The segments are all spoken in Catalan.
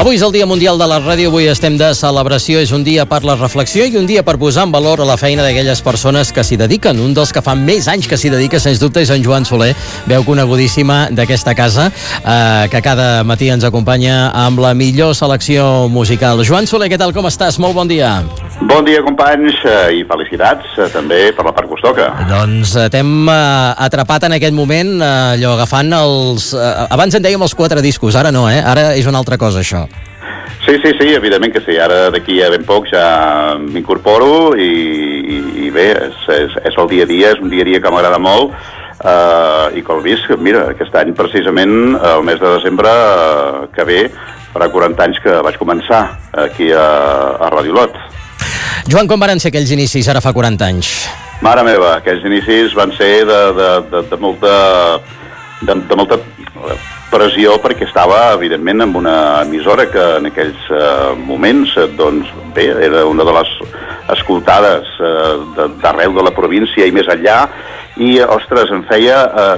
Avui és el Dia Mundial de la Ràdio, avui estem de celebració, és un dia per la reflexió i un dia per posar en valor a la feina d'aquelles persones que s'hi dediquen. Un dels que fa més anys que s'hi dedica, sens dubte, és en Joan Soler, veu conegudíssima d'aquesta casa, que cada matí ens acompanya amb la millor selecció musical. Joan Soler, què tal, com estàs? Molt bon dia. Bon dia, companys, i felicitats també per la part que us toca. Doncs t'hem atrapat en aquest moment, allò, agafant els... abans en dèiem els 4 discos, ara no, Ara és una altra cosa, això. Sí, evidentment que sí. Ara d'aquí a ben poc ja m'incorporo i bé, és el dia a dia, és un dia a dia que m'agrada molt, i com vist, mira, aquest any precisament, el mes de desembre que ve, farà 40 anys que vaig començar aquí a Radio Lot. Joan, com van ser aquells inicis ara fa 40 anys? Mare meva, aquells inicis van ser de molta pressió, perquè estava, evidentment, en una emissora que en aquells moments, doncs, bé, era una de les escoltades d'arreu de la província i més enllà, i, ostres, em feia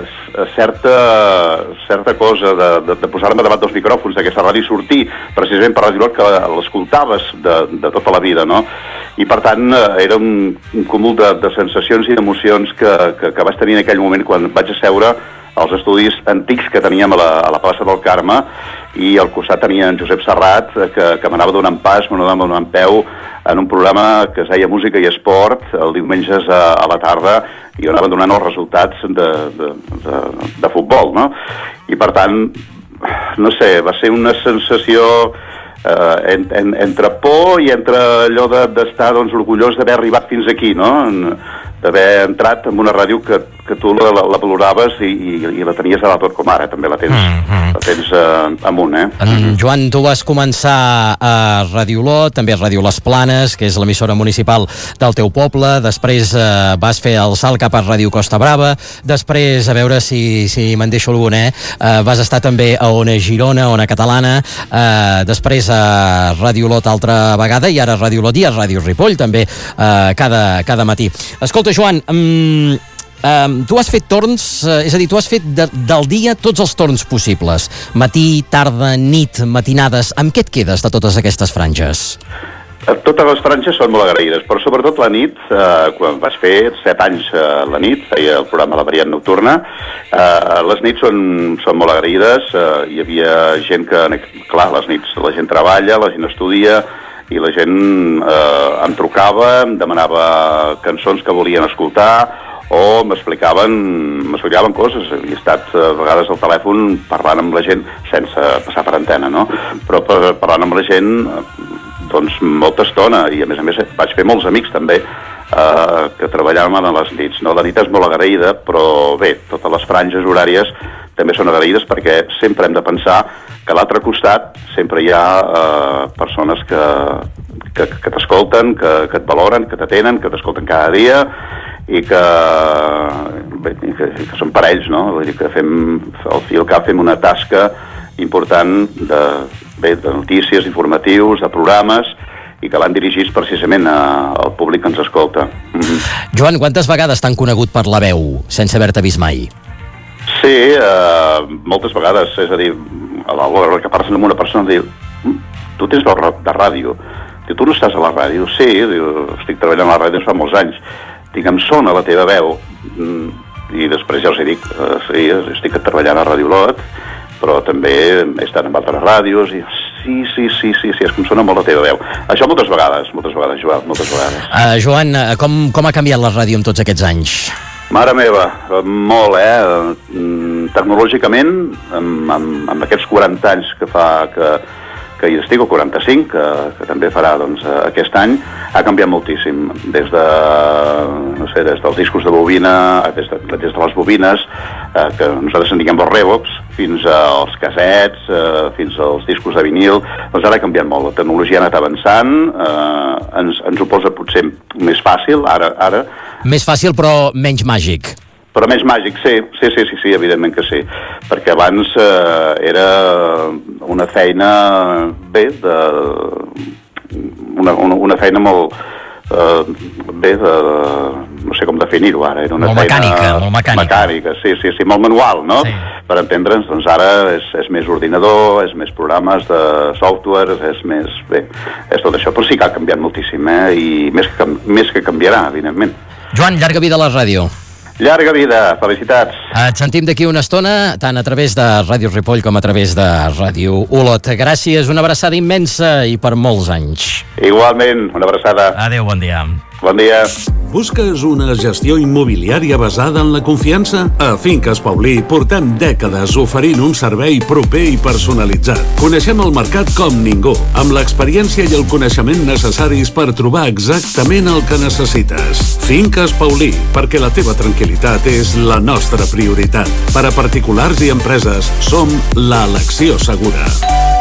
certa cosa de posar-me davant dels micròfons d'aquesta ràdio i sortir, precisament per Radio Lot, que l'escoltaves de tota la vida, no? I, per tant, era un cúmul de sensacions i d'emocions que vaig tenir en aquell moment quan vaig asseure als estudis antics que teníem a la plaça del Carme, i al costat tenia en Josep Serrat, que m'anava donant pas, m'anava donant peu en un programa que es deia Música i Esport, el diumenges a la tarda, i anava donant els resultats de futbol, no? I, per tant, no sé, va ser una sensació entre por i entre allò d'estar, doncs, orgullós d'haver arribat fins aquí, no? D'haver entrat en una ràdio que tu la valoraves i la tenies a la tot com ara, també la tens amunt, Joan, tu vas començar a Radio Lot, també a Ràdio Les Planes, que és l'emissora municipal del teu poble, després vas fer el salt cap a Ràdio Costa Brava, després, a veure si me'n deixo algun, vas estar també a Ona Girona, Ona Catalana, després a Ràdio Lot altra vegada, i ara a Ràdio Lot i a Ràdio Ripoll també, cada matí. Escolta, Joan, tu has fet torns, és a dir, tu has fet del dia tots els torns possibles, matí, tarda, nit, matinades. Amb què et quedes de totes aquestes franges? Totes les franges són molt agraïdes, però sobretot la nit, quan vaig fer 7 anys la nit, feia el programa La Variant Nocturna, les nits són molt agraïdes, hi havia gent que, clar, les nits la gent treballa, la gent estudia, i la gent em trucava, em demanava cançons que volien escoltar, o m'explicaven coses. He estat a vegades al telèfon parlant amb la gent, sense passar per antena, no? Però parlant amb la gent, doncs, molta estona, i a més vaig fer molts amics també que treballaven a les nits, no? La nit és molt agraïda, però bé, totes les franges horàries també són agraïdes, perquè sempre hem de pensar que a l'altre costat sempre hi ha persones que t'escolten, que et valoren, que t'atenen, que t'escolten cada dia, i que són per ells, no? Vull dir que al fi i al cap fem una tasca important de notícies, informatius, de programes, i que van dirigits precisament al públic que ens escolta. Joan, quantes vegades t'han conegut per la veu, sense haver-te vist mai? Sí, moltes vegades. És a dir, a l'hora que parles amb una persona, diu, tu tens veu de ràdio. Diu, tu no estàs a la ràdio? Sí, diu, estic treballant a la ràdio fa molts anys. Dic, em sona la teva veu. I després ja els dic, sí, estic treballant a Radio Lot, però també he estat en altres ràdios, i sí, és que em sona molt la teva veu. Això moltes vegades, Joan, moltes vegades. Joan, com ha canviat la ràdio en tots aquests anys? Mare meva, molt, tecnològicament, amb aquests 40 anys que fa que hi estic, o 45, que també farà, doncs, aquest any, ha canviat moltíssim. Des dels discos de bobina, des de les bobines, que nosaltres en diguem els Revox, fins als cassets, fins als discos de vinil, doncs ara ha canviat molt. La tecnologia ha anat avançant, ens ho posa potser més fàcil, ara. Més fàcil, però menys màgic. Però més màgic, sí, evidentment que sí. Perquè abans era una feina, bé, una feina molt, bé, no no sé com definir-ho ara. Era una molt feina mecànica. Sí, molt manual, no? Sí. Per entendre'ns, doncs ara és més ordinador, és més programes de software, és més... Bé, és tot això, però sí que ha canviat moltíssim, i més que canviarà, evidentment. Joan, llarga vida a la ràdio. Llarga vida, felicitats. Et sentim d'aquí una estona, tant a través de Ràdio Ripoll com a través de Ràdio Olot. Gràcies, una abraçada immensa i per molts anys. Igualment, una abraçada. Adéu, bon dia. Bon dia. Busques una gestió immobiliària basada en la confiança? A Finques Paulí portem dècades oferint un servei proper i personalitzat. Coneixem el mercat com ningú, amb l'experiència i el coneixement necessaris per trobar exactament el que necessites. Finques Paulí, perquè la teva tranquil·litat és la nostra prioritat. Per a particulars i empreses, som l'elecció segura.